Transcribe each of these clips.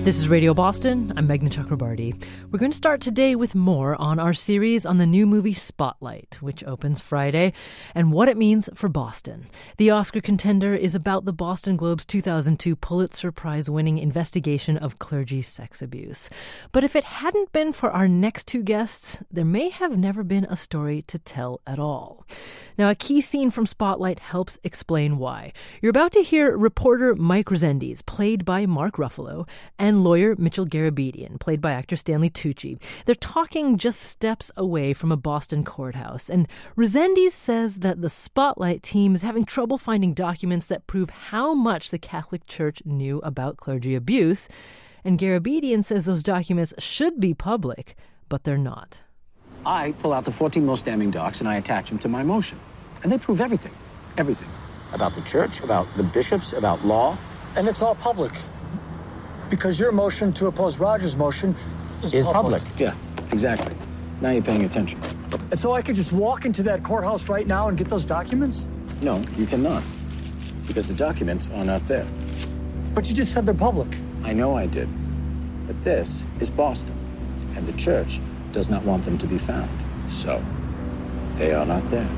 This is Radio Boston. I'm Meghna Chakrabarty. We're going to start today with more on our series on the new movie Spotlight, which opens Friday, and what it means for Boston. The Oscar contender is about the Boston Globe's 2002 Pulitzer Prize-winning investigation of clergy sex abuse. But if it hadn't been for our next two guests, there may have never been a story to tell at all. Now, a key scene from Spotlight helps explain why. You're about to hear reporter Mike Rezendes, played by Mark Ruffalo, and lawyer Mitchell Garabedian, played by actor Stanley Tucci. They're talking just steps away from a Boston courthouse, and Rezendes says that the Spotlight team is having trouble finding documents that prove how much the Catholic Church knew about clergy abuse, and Garabedian says those documents should be public, but they're not. I pull out the 14 most damning docs and I attach them to my motion, and they prove everything. Everything. About the church, about the bishops, about law. And it's all public. Because your motion to oppose Roger's motion is public. Yeah, exactly. Now you're paying attention. And so I could just walk into that courthouse right now and get those documents? No, you cannot. Because the documents are not there. But you just said they're public. I know I did. But this is Boston. And the church does not want them to be found. So, they are not there.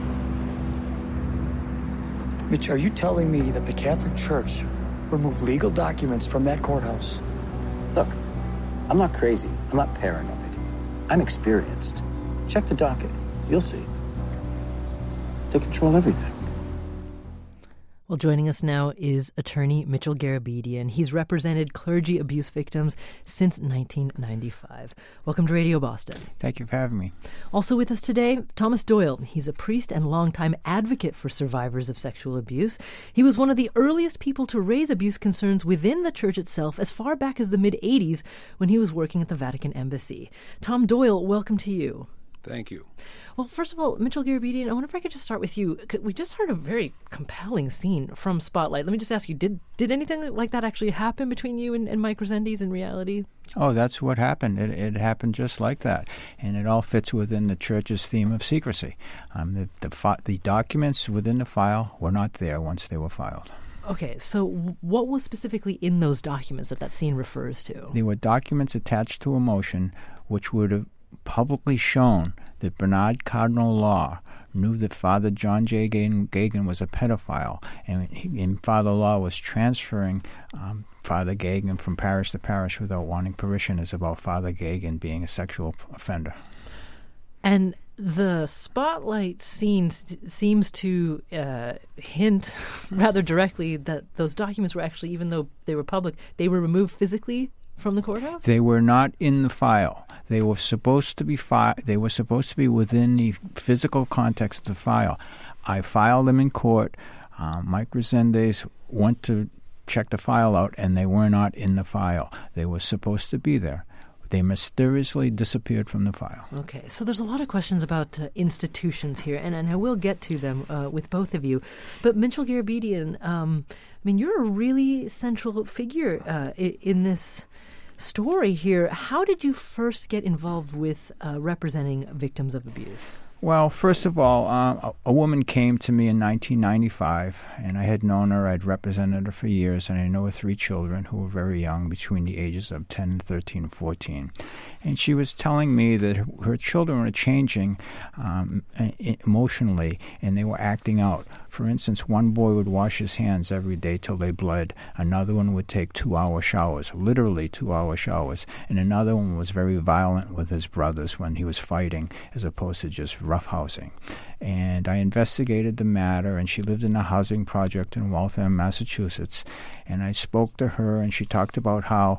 Mitch, are you telling me that the Catholic Church remove legal documents from that courthouse? Look, I'm not crazy. I'm not paranoid. I'm experienced. Check the docket. You'll see. They control everything. Well, joining us now is attorney Mitchell Garabedian. He's represented clergy abuse victims since 1995. Welcome to Radio Boston. Thank you for having me. Also with us today, Thomas Doyle. He's a priest and longtime advocate for survivors of sexual abuse. He was one of the earliest people to raise abuse concerns within the church itself as far back as the mid-'80s when he was working at the Vatican Embassy. Tom Doyle, welcome to you. Thank you. Well, first of all, Mitchell Garabedian, I wonder if I could just start with you. We just heard a very compelling scene from Spotlight. Let me just ask you, did anything like that actually happen between you and Mike Rezendes in reality? Oh, that's what happened. It happened just like that. And it all fits within the church's theme of secrecy. The documents within the file were not there once they were filed. Okay, so what was specifically in those documents that scene refers to? There were documents attached to a motion which would have publicly shown that Bernard Cardinal Law knew that Father John J. Geoghegan was a pedophile, and Father Law was transferring Father Geoghegan from parish to parish without warning parishioners about Father Geoghegan being a sexual offender. And the Spotlight scene seems to hint rather directly that those documents were actually, even though they were public, they were removed physically from the courthouse? They were not in the file. They were supposed to be They were supposed to be within the physical context of the file. I filed them in court. Mike Rezendes went to check the file out, and they were not in the file. They were supposed to be there. They mysteriously disappeared from the file. Okay, so there's a lot of questions about institutions here, and I will get to them with both of you. But Mitchell Garabedian, you're a really central figure in this story here. How did you first get involved with representing victims of abuse? Well, first of all, a woman came to me in 1995, and I had known her. I'd represented her for years, and I know her 3 children who were very young, between the ages of 10 and 13 and 14. And she was telling me that her children were changing emotionally, and they were acting out. For instance, one boy would wash his hands every day till they bled. Another one would take 2-hour showers, literally 2-hour showers. And another one was very violent with his brothers when he was fighting, as opposed to just roughhousing. And I investigated the matter, and she lived in a housing project in Waltham, Massachusetts. And I spoke to her, and she talked about how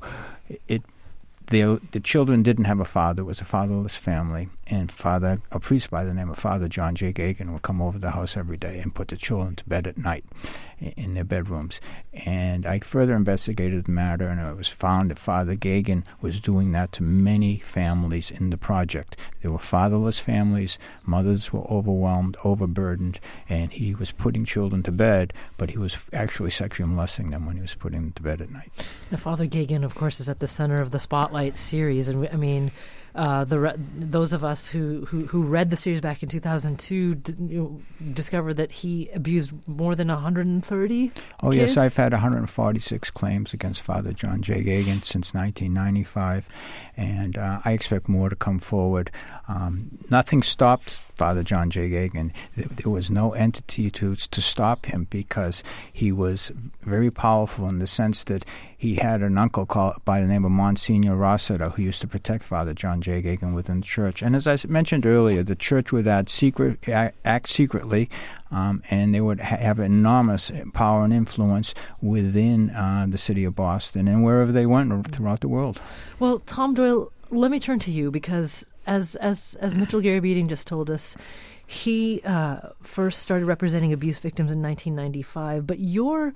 the children didn't have a father. It was a fatherless family, and a priest by the name of Father John J. Geoghegan would come over to the house every day and put the children to bed at night in their bedrooms. And I further investigated the matter, and it was found that Father Geoghegan was doing that to many families in the project. There were fatherless families, mothers were overwhelmed, overburdened, and he was putting children to bed, but he was actually sexually molesting them when he was putting them to bed at night. Now, Father Geoghegan, of course, is at the center of the Spotlight series, and those of us who read the series back in 2002 discovered that he abused more than 130 Oh, kids? yes, I've had 146 claims against Father John J. Geoghegan since 1995, and I expect more to come forward. Nothing stopped Father John J. Geoghegan. There was no entity to stop him because he was very powerful in the sense that he had an uncle called by the name of Monsignor Rossiter who used to protect Father John J. Geoghegan within the church. And as I mentioned earlier, the church would act secretly, and they would have enormous power and influence within the city of Boston and wherever they went throughout the world. Well, Tom Doyle, let me turn to you because as Mitchell Gary Beating just told us, he first started representing abuse victims in 1995. But your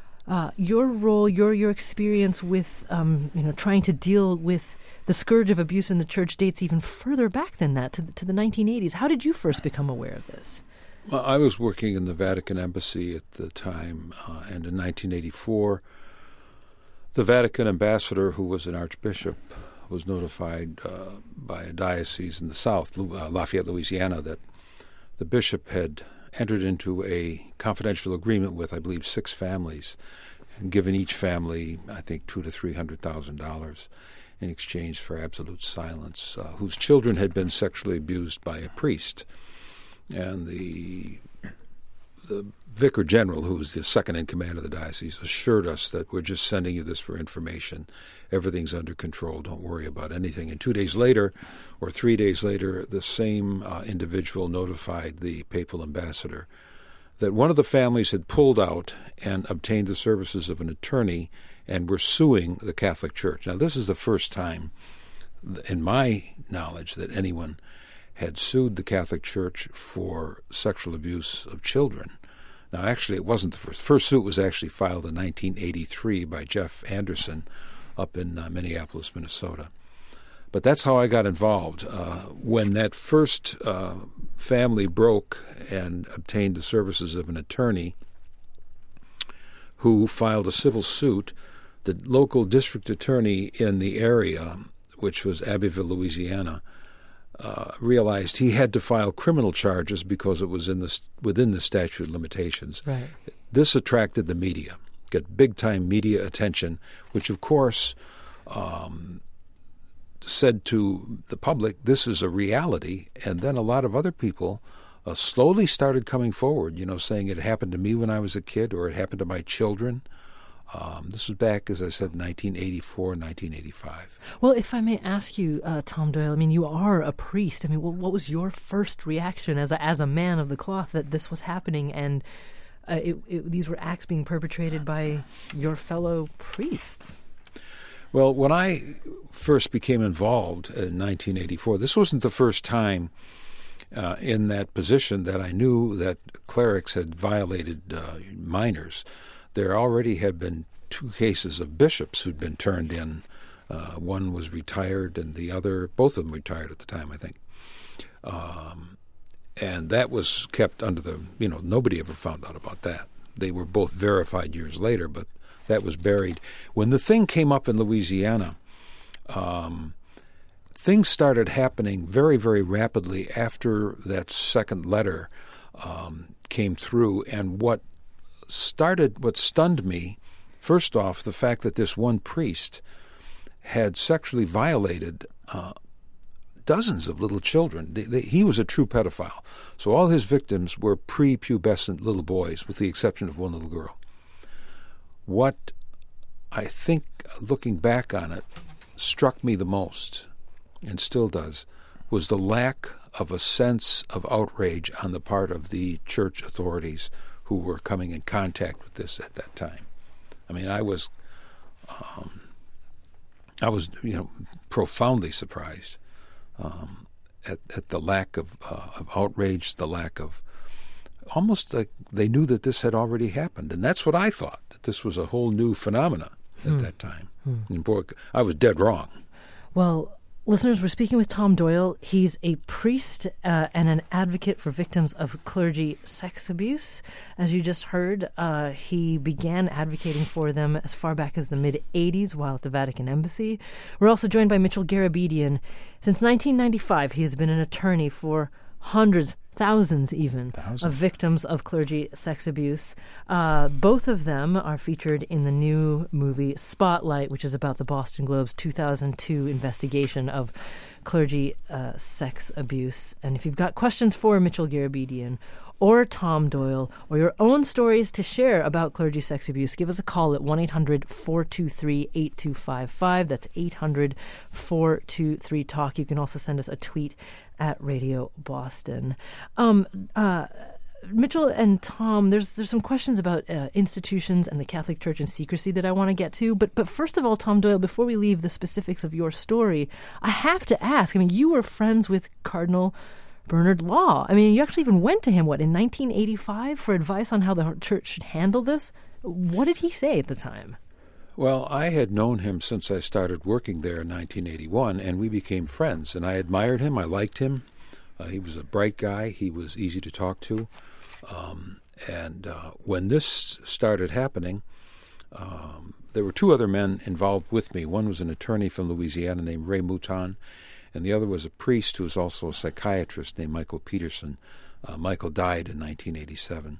role, your experience with trying to deal with the scourge of abuse in the church dates even further back than that, to the 1980s. How did you first become aware of this? Well, I was working in the Vatican Embassy at the time, and in 1984, the Vatican ambassador, who was an archbishop, was notified by a diocese in the south, Lafayette, Louisiana, that the bishop had entered into a confidential agreement with, I believe, 6 families, and given each family, I think, $200,000 to $300,000 in exchange for absolute silence, whose children had been sexually abused by a priest. And the vicar general, who was the second in command of the diocese, assured us that we're just sending you this for information. Everything's under control. Don't worry about anything. And 2 days later, or 3 days later, the same individual notified the papal ambassador that one of the families had pulled out and obtained the services of an attorney and were suing the Catholic Church. Now, this is the first time, in my knowledge, that anyone had sued the Catholic Church for sexual abuse of children. Now, actually, it wasn't the first. The first suit was actually filed in 1983 by Jeff Anderson up in Minneapolis, Minnesota. But that's how I got involved. When that first family broke and obtained the services of an attorney who filed a civil suit, the local district attorney in the area, which was Abbeville, Louisiana, realized he had to file criminal charges because it was within the statute of limitations. Right. This attracted the media, got big-time media attention, which, of course, said to the public, this is a reality. And then a lot of other people slowly started coming forward, saying it happened to me when I was a kid or it happened to my children. This was back, as I said, 1984, 1985. Well, if I may ask you, Tom Doyle, I mean, you are a priest. I mean, what was your first reaction as a man of the cloth that this was happening and these were acts being perpetrated by your fellow priests? Well, when I first became involved in 1984, this wasn't the first time in that position that I knew that clerics had violated minors. There already had been 2 cases of bishops who'd been turned in. One was retired and the other, both of them retired at the time, I think. And that was kept under the, nobody ever found out about that. They were both verified years later, but that was buried. When the thing came up in Louisiana, things started happening very, very rapidly after that second letter came through. And what stunned me, first off, the fact that this one priest had sexually violated dozens of little children. He was a true pedophile. So all his victims were prepubescent little boys, with the exception of one little girl. What I think, looking back on it, struck me the most, and still does, was the lack of a sense of outrage on the part of the church authorities who were coming in contact with this at that time. I mean, I was profoundly surprised at the lack of outrage, the lack of, almost like they knew that this had already happened. And that's what I thought, that this was a whole new phenomena at that time. And boy, I was dead wrong. Well, Listeners, we're speaking with Tom Doyle. He's a priest and an advocate for victims of clergy sex abuse. As you just heard, he began advocating for them as far back as the mid-'80s while at the Vatican Embassy. We're also joined by Mitchell Garabedian. Since 1995, he has been an attorney for hundreds, thousands even, of victims of clergy sex abuse. Both of them are featured in the new movie Spotlight, which is about the Boston Globe's 2002 investigation of clergy sex abuse. And if you've got questions for Mitchell Garabedian or Tom Doyle or your own stories to share about clergy sex abuse, give us a call at 1-800-423-8255. That's 800-423-TALK. You can also send us a tweet at Radio Boston. Mitchell and Tom, there's some questions about institutions and the Catholic Church and secrecy that I want to get to. But first of all, Tom Doyle, before we leave the specifics of your story, I have to ask, I mean, you were friends with Cardinal Bernard Law. I mean, you actually even went to him, in 1985 for advice on how the church should handle this? What did he say at the time? Well, I had known him since I started working there in 1981, and we became friends. And I admired him. I liked him. He was a bright guy. He was easy to talk to. When this started happening, there were two other men involved with me. One was an attorney from Louisiana named Ray Mouton, and the other was a priest who was also a psychiatrist named Michael Peterson. Michael died in 1987.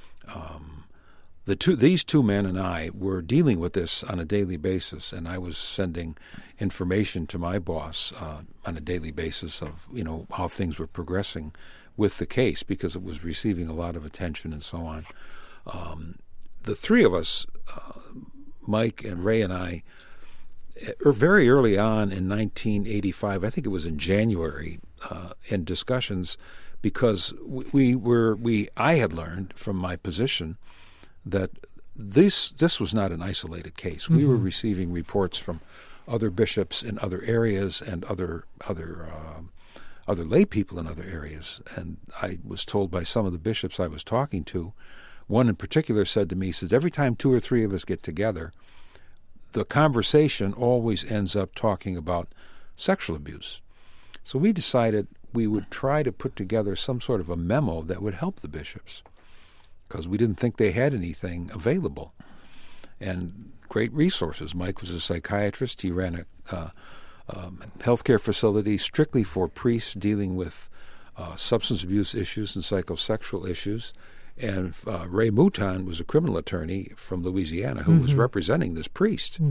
These two men and I were dealing with this on a daily basis, and I was sending information to my boss on a daily basis of how things were progressing with the case, because it was receiving a lot of attention and so on. The three of us, Mike and Ray and I, very early on in 1985, I think it was in January, in discussions, because I had learned from my position that this was not an isolated case. Mm-hmm. We were receiving reports from other bishops in other areas and other lay people in other areas. And I was told by some of the bishops I was talking to, one in particular said to me, he says, every time two or three of us get together, the conversation always ends up talking about sexual abuse. So we decided we would try to put together some sort of a memo that would help the bishops, because we didn't think they had anything available. And great resources. Mike was a psychiatrist. He ran a healthcare facility strictly for priests dealing with substance abuse issues and psychosexual issues. And Ray Mouton was a criminal attorney from Louisiana who was representing this priest.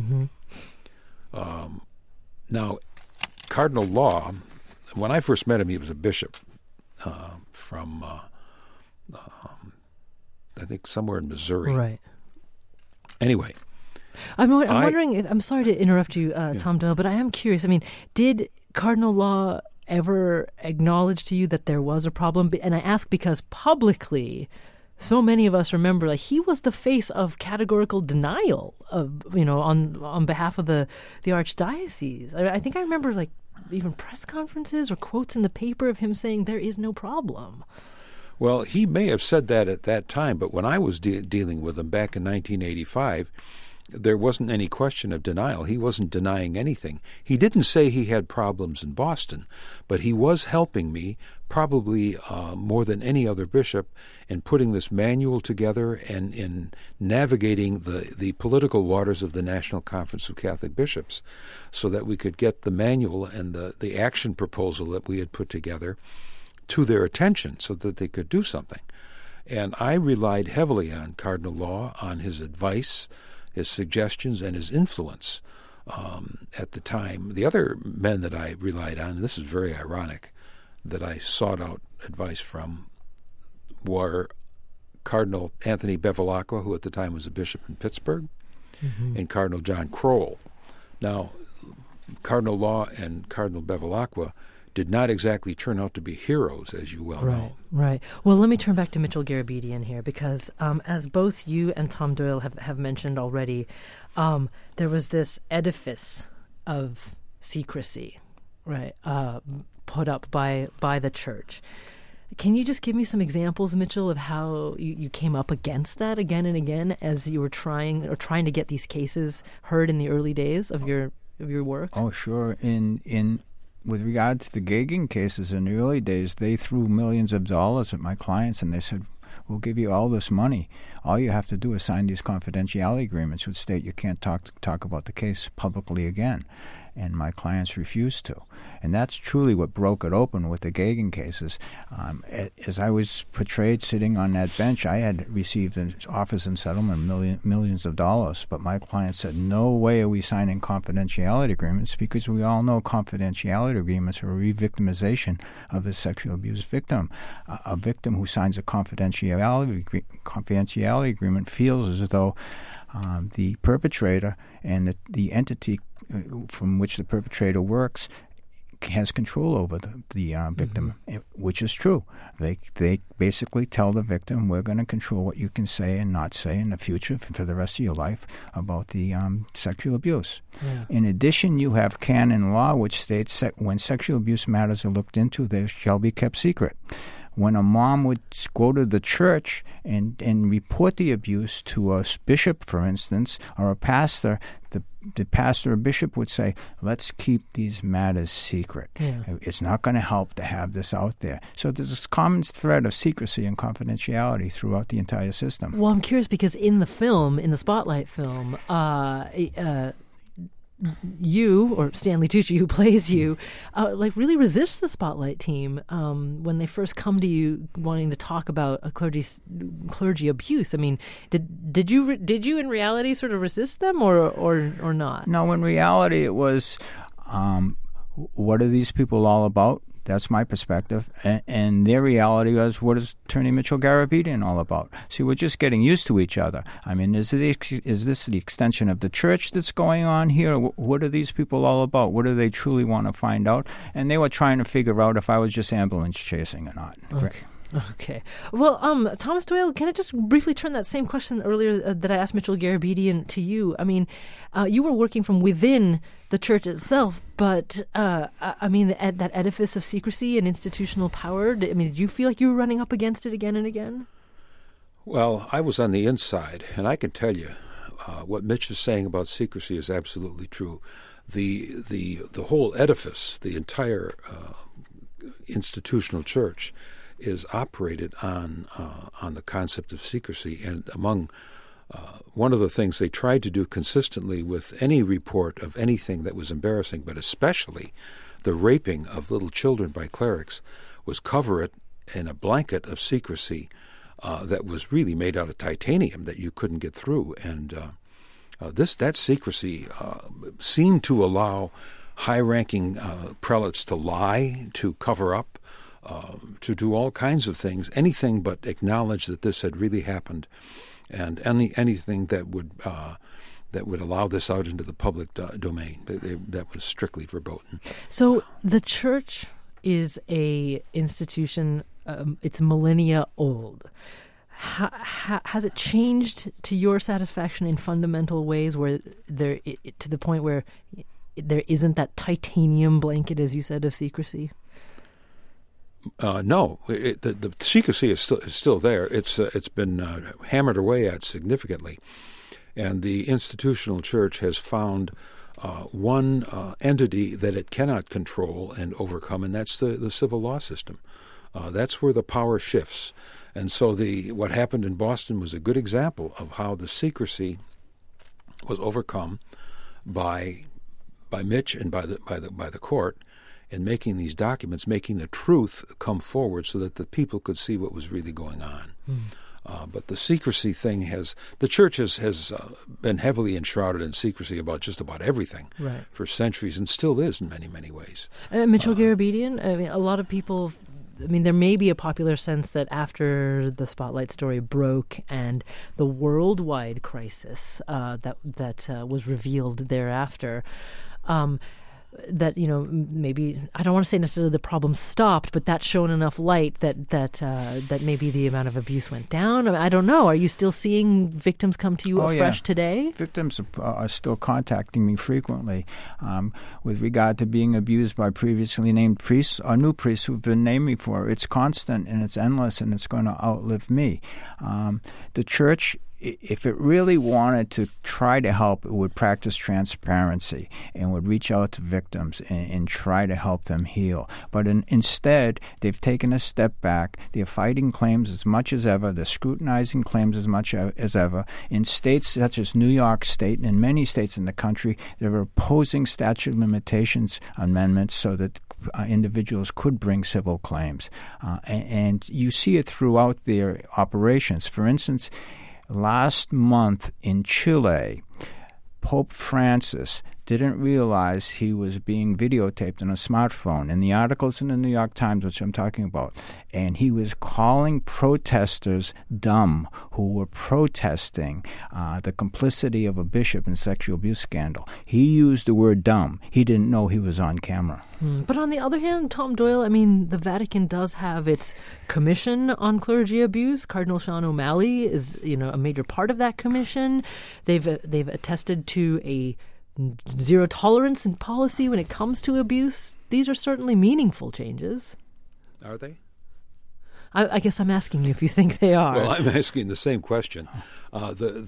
Now, Cardinal Law, when I first met him, he was a bishop from I think somewhere in Missouri. Right. Anyway. I'm wondering, I'm sorry to interrupt you, Tom Doyle, but I am curious. I mean, did Cardinal Law ever acknowledge to you that there was a problem? And I ask because publicly, so many of us remember, like, he was the face of categorical denial of, on behalf of the archdiocese. I think I remember, like, even press conferences or quotes in the paper of him saying there is no problem. Well, he may have said that at that time, but when I was dealing with him back in 1985, there wasn't any question of denial. He wasn't denying anything. He didn't say he had problems in Boston, but he was helping me probably more than any other bishop in putting this manual together and in navigating the political waters of the National Conference of Catholic Bishops so that we could get the manual and the action proposal that we had put together to their attention so that they could do something. And I relied heavily on Cardinal Law, on his advice, his suggestions, and his influence at the time. The other men that I relied on, and this is very ironic, that I sought out advice from were Cardinal Anthony Bevilacqua, who at the time was a bishop in Pittsburgh, and Cardinal John Crowell. Now, Cardinal Law and Cardinal Bevilacqua did not exactly turn out to be heroes, as you well know. Right. Well, let me turn back to Mitchell Garabedian here, because as both you and Tom Doyle have mentioned already, there was this edifice of secrecy, right, put up by the church. Can you just give me some examples, Mitchell, of how you came up against that again and again as you were trying to get these cases heard in the early days of your work? Oh, sure. In with regard to the Gagin cases in the early days, they threw millions of dollars at my clients, and they said, we'll give you all this money. All you have to do is sign these confidentiality agreements which state you can't talk about the case publicly again. And my clients refused to. And that's truly what broke it open with the Gagin cases. As I was portrayed sitting on that bench, I had received offers in settlement millions of dollars, but my client said, no way are we signing confidentiality agreements, because we all know confidentiality agreements are a re-victimization of the sexual abuse victim. A victim who signs a confidentiality agreement feels as though the perpetrator and the entity from which the perpetrator works has control over the victim, which is true. They basically tell the victim, we're going to control what you can say and not say in the future for the rest of your life about the sexual abuse. Yeah. In addition, you have canon law, which states that when sexual abuse matters are looked into, they shall be kept secret. When a mom would go to the church and report the abuse to a bishop, for instance, or a pastor, the pastor or bishop would say, let's keep these matters secret. Yeah. It's not going to help to have this out there. So there's this common thread of secrecy and confidentiality throughout the entire system. Well, I'm curious because in the film, in the Spotlight film, you, or Stanley Tucci, who plays you, really resists the Spotlight team when they first come to you wanting to talk about a clergy abuse. I mean, did you in reality sort of resist them or not? No, in reality it was, what are these people all about? That's my perspective. And their reality was, what is Attorney Mitchell Garabedian all about? See, we're just getting used to each other. I mean, is this the extension of the church that's going on here? What are these people all about? What do they truly want to find out? And they were trying to figure out if I was just ambulance chasing or not. Okay. Well, Thomas Doyle, can I just briefly turn that same question earlier that I asked Mitchell Garabedian to you? I mean, you were working from within the church itself, but I mean, that edifice of secrecy and institutional power, did you feel like you were running up against it again and again? Well, I was on the inside, and I can tell you what Mitch is saying about secrecy is absolutely true. The whole edifice, the entire institutional church, is operated on the concept of secrecy. And among one of the things they tried to do consistently with any report of anything that was embarrassing, but especially the raping of little children by clerics, was cover it in a blanket of secrecy that was really made out of titanium that you couldn't get through. And that secrecy seemed to allow high-ranking prelates to lie, to cover up, to do all kinds of things, anything but acknowledge that this had really happened, and anything that would allow this out into the public domain. That was strictly verboten. So the church is a institution. It's millennia old. Has it changed to your satisfaction in fundamental ways, where to the point where there isn't that titanium blanket, as you said, of secrecy? No, the secrecy is still there. It's been hammered away at significantly, and the institutional church has found one entity that it cannot control and overcome, and that's the civil law system. That's where the power shifts, and so what happened in Boston was a good example of how the secrecy was overcome by Mitch and by the court. In making these documents, making the truth come forward so that the people could see what was really going on. But the secrecy thing the church has been heavily enshrouded in secrecy about just about everything for centuries, and still is in many, many ways. Mitchell Garabedian, I mean, a lot of people, there may be a popular sense that after the Spotlight story broke and the worldwide crisis that was revealed thereafter, that maybe, I don't want to say necessarily the problem stopped, but that's shown enough light that maybe the amount of abuse went down. I don't know. Are you still seeing victims come to you afresh today? Victims are still contacting me frequently with regard to being abused by previously named priests or new priests who've been named before. It's constant and it's endless, and it's going to outlive me. The church if it really wanted to try to help, it would practice transparency and would reach out to victims and try to help them heal. But instead, they've taken a step back. They're fighting claims as much as ever. They're scrutinizing claims as much as ever. In states such as New York State and in many states in the country, they're opposing statute of limitations amendments so that individuals could bring civil claims. And you see it throughout their operations. For instance, last month in Chile, Pope Francis didn't realize he was being videotaped on a smartphone. In the articles in the New York Times, which I'm talking about, and he was calling protesters dumb who were protesting the complicity of a bishop in sexual abuse scandal. He used the word dumb. He didn't know he was on camera. But on the other hand, Tom Doyle, I mean, the Vatican does have its commission on clergy abuse. Cardinal Sean O'Malley is, a major part of that commission. They've attested to a zero tolerance in policy when it comes to abuse. These are certainly meaningful changes. Are they? I guess I'm asking you if you think they are. Well, I'm asking the same question. The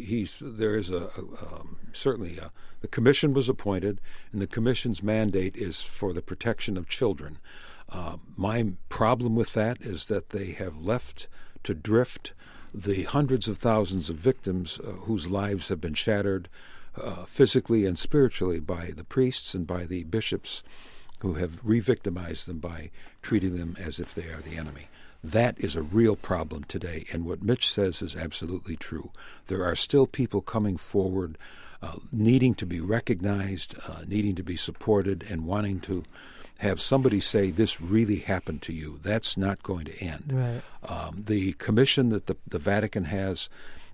commission was appointed, and the commission's mandate is for the protection of children. My problem with that is that they have left to drift the hundreds of thousands of victims whose lives have been shattered physically and spiritually by the priests and by the bishops who have re-victimized them by treating them as if they are the enemy. That is a real problem today, and what Mitch says is absolutely true. There are still people coming forward needing to be recognized, needing to be supported, and wanting to have somebody say, this really happened to you. That's not going to end. Right. The commission that the Vatican has,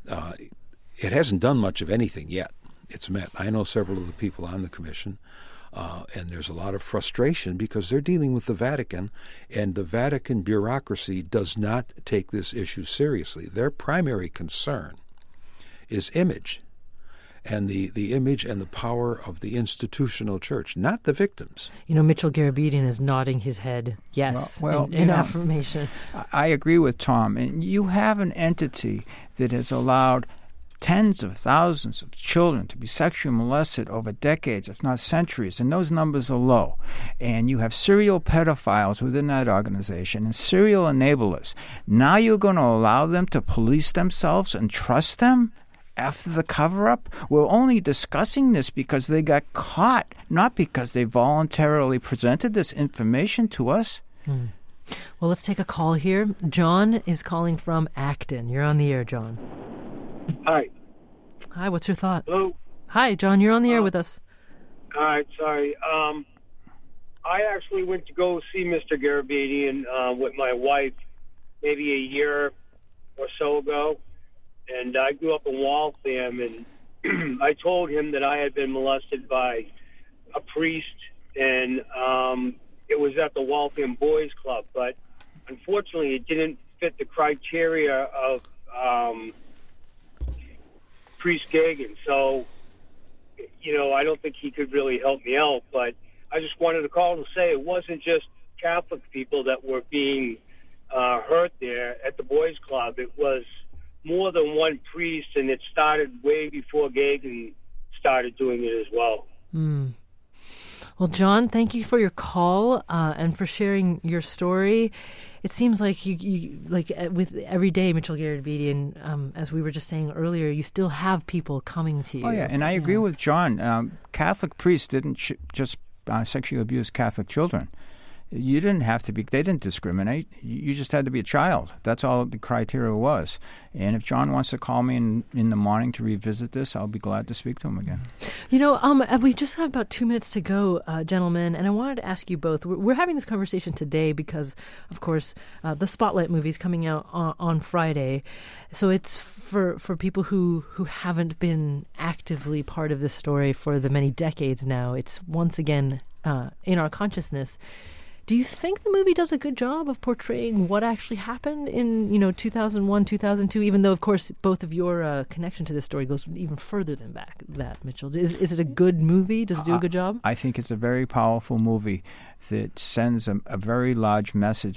it hasn't done much of anything yet. It's met. I know several of the people on the commission, and there's a lot of frustration because they're dealing with the Vatican, and the Vatican bureaucracy does not take this issue seriously. Their primary concern is image, and the image and the power of the institutional church, not the victims. Mitchell Garabedian is nodding his head yes in affirmation. I agree with Tom. And you have an entity that has allowed tens of thousands of children to be sexually molested over decades, if not centuries, and those numbers are low. And you have serial pedophiles within that organization and serial enablers. Now you're going to allow them to police themselves and trust them after the cover-up? We're only discussing this because they got caught, not because they voluntarily presented this information to us. Well, let's take a call here. John is calling from Acton. You're on the air, John. Hi. Hi, what's your thought? Hello. Hi, John, you're on the air with us. All right, sorry. I actually went to go see Mr. Garabedian with my wife maybe a year or so ago, and I grew up in Waltham, and I told him that I had been molested by a priest, and it was at the Waltham Boys Club, but unfortunately it didn't fit the criteria of Priest Gagan, so I don't think he could really help me out, but I just wanted to call and say it wasn't just Catholic people that were being hurt there at the Boys Club. It was more than one priest, and it started way before Gagan started doing it as well. Well, John, thank you for your call and for sharing your story. It seems like you with every day, Mitchell Garabedian, as we were just saying earlier, you still have people coming to you. Oh, yeah, and I agree with John. Catholic priests didn't just sexually abuse Catholic children. You didn't have to be, they didn't discriminate. You just had to be a child. That's all the criteria was. And if John wants to call me in the morning to revisit this, I'll be glad to speak to him again. We just have about 2 minutes to go, gentlemen, and I wanted to ask you both. We're having this conversation today because, of course, the Spotlight movie is coming out on Friday. So it's for people who haven't been actively part of this story for the many decades now. It's once again in our consciousness. Do you think the movie does a good job of portraying what actually happened in 2001, 2002? Even though, of course, both of your connection to this story goes even further than that, Mitchell. Is it a good movie? Does it do a good job? I think it's a very powerful movie that sends a very large message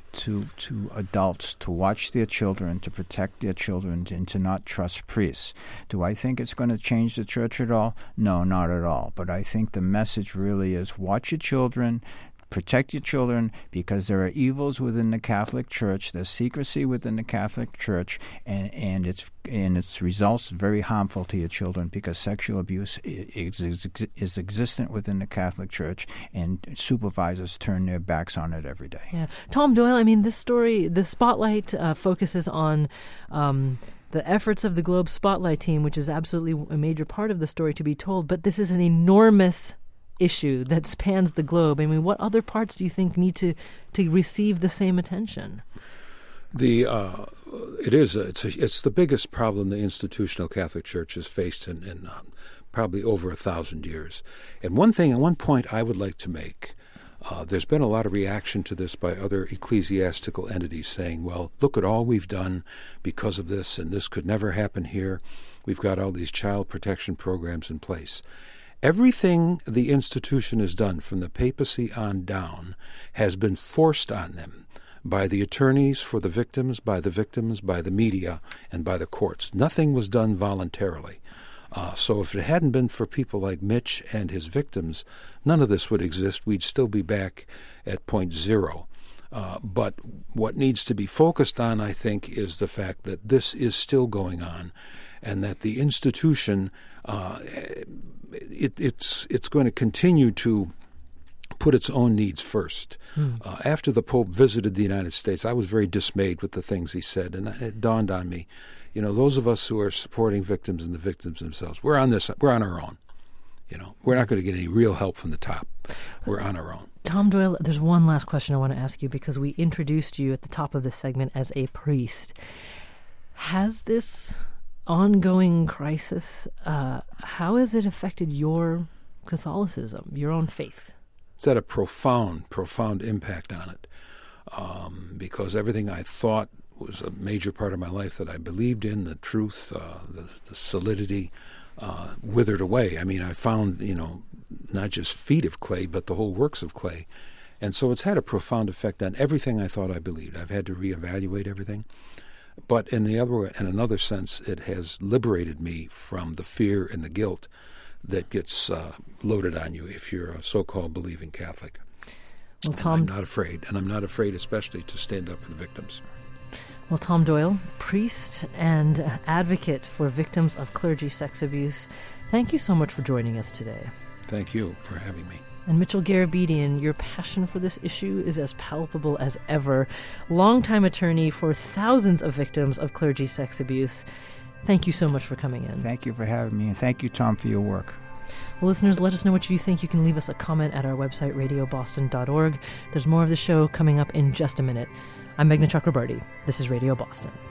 to adults to watch their children, to protect their children, and to not trust priests. Do I think it's going to change the church at all? No, not at all. But I think the message really is watch your children, protect your children, because there are evils within the Catholic Church. There's secrecy within the Catholic Church, and its results very harmful to your children, because sexual abuse is existent within the Catholic Church, and supervisors turn their backs on it every day. Yeah, Tom Doyle. I mean, this story, the Spotlight focuses on the efforts of the Globe Spotlight team, which is absolutely a major part of the story to be told. But this is an enormous issue that spans the globe. I mean, what other parts do you think need to receive the same attention? It's the biggest problem the institutional Catholic Church has faced in probably over 1,000 years. And one point I would like to make, there's been a lot of reaction to this by other ecclesiastical entities saying, well, look at all we've done because of this, and this could never happen here. We've got all these child protection programs in place. Everything the institution has done from the papacy on down has been forced on them by the attorneys for the victims, by the media, and by the courts. Nothing was done voluntarily. So if it hadn't been for people like Mitch and his victims, none of this would exist. We'd still be back at point zero. But what needs to be focused on, I think, is the fact that this is still going on, and that the institution it's going to continue to put its own needs first. After the Pope visited the United States, I was very dismayed with the things he said, and it dawned on me, those of us who are supporting victims and the victims themselves, we're on our own. We're not going to get any real help from the top. We're on our own. Tom Doyle, there's one last question I want to ask you, because we introduced you at the top of this segment as a priest. Has this ongoing crisis, how has it affected your Catholicism, your own faith? It's had a profound impact on it, because everything I thought was a major part of my life that I believed in, the truth, the solidity, withered away. I mean, I found, not just feet of clay, but the whole works of clay. And so it's had a profound effect on everything I thought I believed. I've had to reevaluate everything. But in another sense, it has liberated me from the fear and the guilt that gets loaded on you if you're a so-called believing Catholic. Well, Tom, I'm not afraid, and I'm not afraid especially to stand up for the victims. Well, Tom Doyle, priest and advocate for victims of clergy sex abuse, thank you so much for joining us today. Thank you for having me. And Mitchell Garabedian, your passion for this issue is as palpable as ever. Longtime attorney for thousands of victims of clergy sex abuse. Thank you so much for coming in. Thank you for having me, and thank you, Tom, for your work. Well, listeners, let us know what you think. You can leave us a comment at our website, radioboston.org. There's more of the show coming up in just a minute. I'm Meghna Chakrabarty. This is Radio Boston.